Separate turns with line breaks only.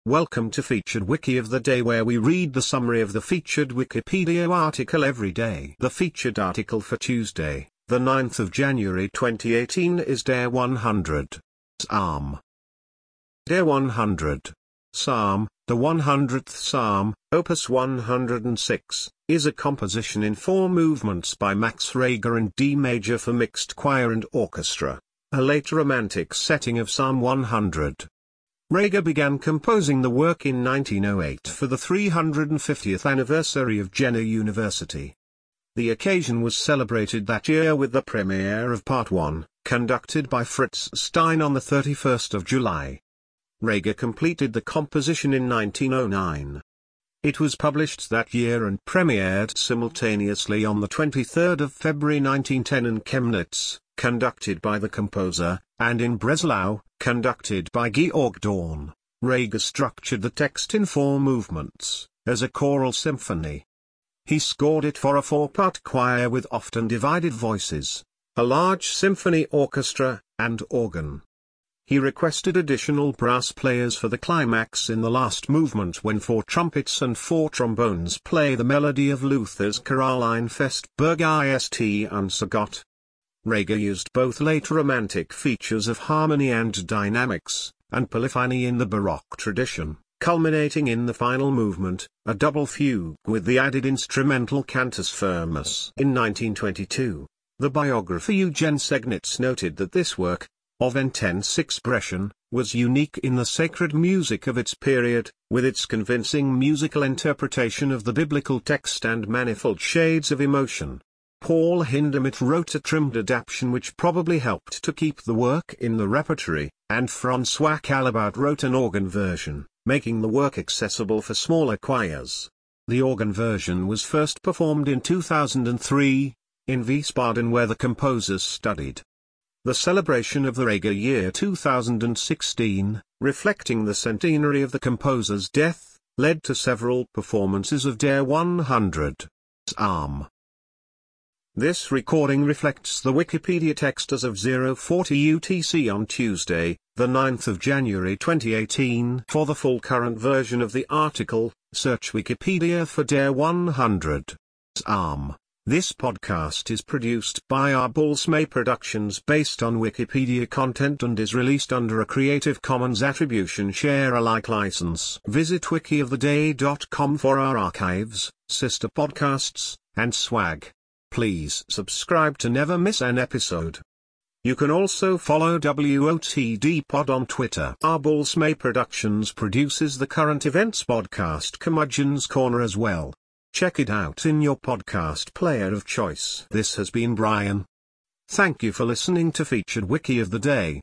Welcome to Featured Wiki of the Day, where we read the summary of the featured Wikipedia article every day. The featured article for Tuesday, the 9th of January 2018 is Day 100. Psalm. Day 100. Psalm, the 100th Psalm, Opus 106, is a composition in 4 movements by Max Reger in D major for mixed choir and orchestra, a late Romantic setting of Psalm 100. Reger began composing the work in 1908 for the 350th anniversary of Jena University. The occasion was celebrated that year with the premiere of Part 1, conducted by Fritz Stein on the 31st of July. Reger completed the composition in 1909. It was published that year and premiered simultaneously on the 23rd of February 1910 in Chemnitz, conducted by the composer, and in Breslau, conducted by Georg Dorn. Reger structured the text in 4 movements, as a choral symphony. He scored it for a 4-part choir with often divided voices, a large symphony orchestra, and organ. He requested additional brass players for the climax in the last movement when 4 trumpets and 4 trombones play the melody of Luther's Caroline Festberg ist unser. Reger used both late Romantic features of harmony and dynamics, and polyphony in the Baroque tradition, culminating in the final movement, a double fugue with the added instrumental cantus firmus. In 1922, the biographer Eugen Segnitz noted that this work, of intense expression, was unique in the sacred music of its period, with its convincing musical interpretation of the biblical text and manifold shades of emotion. Paul Hindemith wrote a trimmed adaptation which probably helped to keep the work in the repertory, and François Calabat wrote an organ version, making the work accessible for smaller choirs. The organ version was first performed in 2003, in Wiesbaden, where the composers studied. The celebration of the Reger year 2016, reflecting the centenary of the composer's death, led to several performances of Day 100. Psalm. This recording reflects the Wikipedia text as of 040 UTC on Tuesday, the 9th of January 2018. For the full current version of the article, search Wikipedia for Day 100. Psalm. This podcast is produced by Arbulsmay Productions based on Wikipedia content and is released under a Creative Commons Attribution Share Alike license. Visit wikioftheday.com for our archives, sister podcasts, and swag. Please subscribe to never miss an episode. You can also follow WOTD Pod on Twitter. Arbulsmay Productions produces the current events podcast Curmudgeon's Corner as well. Check it out in your podcast player of choice. This has been Brian. Thank you for listening to Featured Wiki of the Day.